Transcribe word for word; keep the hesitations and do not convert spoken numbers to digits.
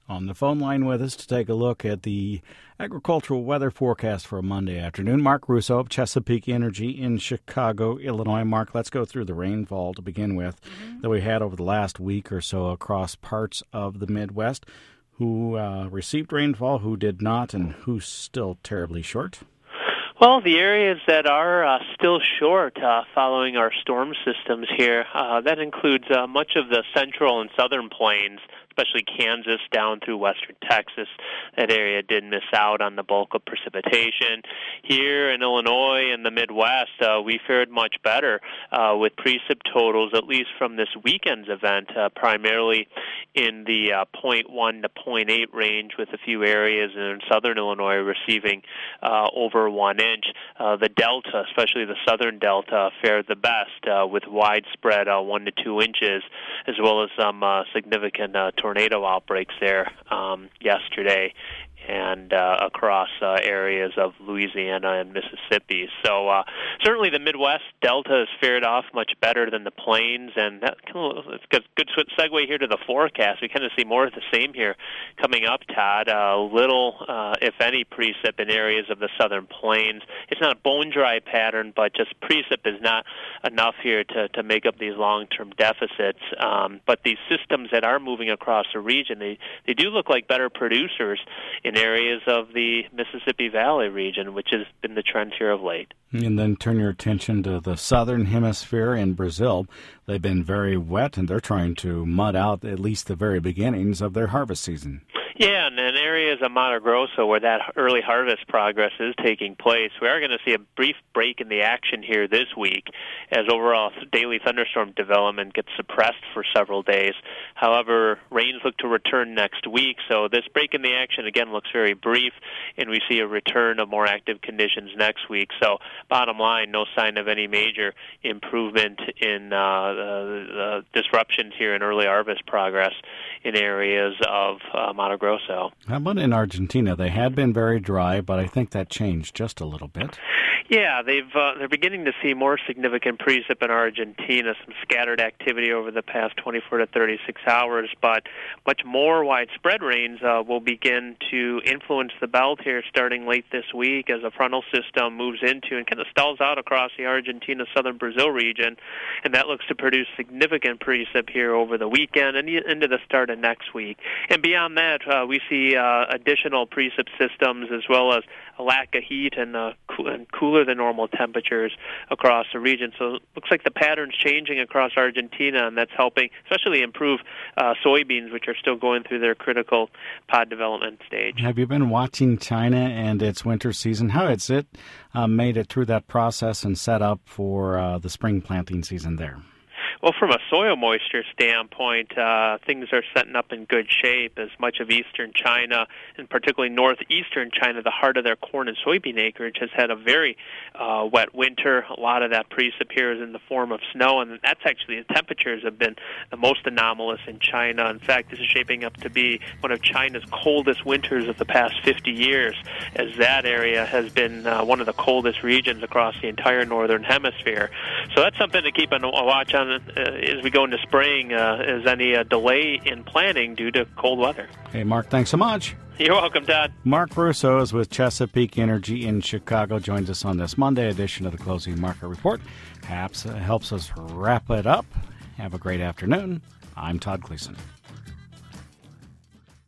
On the phone line with us to take a look at the agricultural weather forecast for a Monday afternoon, Mark Russo of Chesapeake Energy in Chicago, Illinois. Mark, let's go through the rainfall to begin with mm-hmm. that we had over the last week or so across parts of the Midwest. Who uh, received rainfall, who did not, and who's still terribly short? Well, the areas that are uh, still short uh, following our storm systems here, uh, that includes uh, much of the central and southern plains, especially Kansas down through western Texas. That area did miss out on the bulk of precipitation. Here in Illinois and the Midwest, uh, we fared much better uh, with precip totals, at least from this weekend's event, uh, primarily in the uh, zero point one to zero point eight range, with a few areas in southern Illinois receiving uh, over one inch. Uh, the Delta, especially the southern Delta, fared the best uh, with widespread uh, one to two inches, as well as some uh, significant uh, tornado outbreaks there um, yesterday and uh, across uh, areas of Louisiana and Mississippi. So uh, certainly the Midwest Delta has fared off much better than the plains, and that kind of, it's a good segue here to the forecast. We kind of see more of the same here coming up, Todd. Uh, little, uh, if any, precip in areas of the southern plains. It's not a bone-dry pattern, but just precip is not enough here to, to make up these long-term deficits. Um, but these systems that are moving across the region, they, they do look like better producers in areas of the Mississippi Valley region, which has been the trend here of late. And then turn your attention to the southern hemisphere in Brazil. They've been very wet, and they're trying to mud out at least the very beginnings of their harvest season. Yeah, and in areas of Mato Grosso where that early harvest progress is taking place, we are going to see a brief break in the action here this week as overall daily thunderstorm development gets suppressed for several days. However, rains look to return next week, so this break in the action, again, looks very brief, and we see a return of more active conditions next week. So, bottom line, no sign of any major improvement in uh, the, the disruptions here in early harvest progress in areas of uh, Mato Grosso. Grosso. How about in Argentina? They had been very dry, but I think that changed just a little bit. Yeah, they've uh, they're beginning to see more significant precip in Argentina, some scattered activity over the past twenty-four to thirty-six hours, but much more widespread rains uh, will begin to influence the belt here starting late this week as a frontal system moves into and kind of stalls out across the Argentina southern Brazil region, and that looks to produce significant precip here over the weekend and into the start of next week. And beyond that, uh, we see uh, additional precip systems as well as a lack of heat and, uh, co- and cooler than normal temperatures across the region. So it looks like the pattern's changing across Argentina, and that's helping especially improve uh, soybeans, which are still going through their critical pod development stage. Have you been watching China and its winter season? How has it uh, made it through that process and set up for uh, the spring planting season there? Well, from a soil moisture standpoint, uh, things are setting up in good shape as much of eastern China, and particularly northeastern China, the heart of their corn and soybean acreage, has had a very uh, wet winter. A lot of that precip here is in the form of snow, and that's actually the temperatures have been the most anomalous in China. In fact, this is shaping up to be one of China's coldest winters of the past fifty years, as that area has been uh, one of the coldest regions across the entire northern hemisphere. So that's something to keep a watch on Uh, as we go into spring, uh, is any uh, delay in planting due to cold weather. Hey, Mark, thanks so much. You're welcome, Todd. Mark Russo is with Chesapeake Energy in Chicago, joins us on this Monday edition of the Closing Market Report. Perhaps uh, helps us wrap it up. Have a great afternoon. I'm Todd Gleason.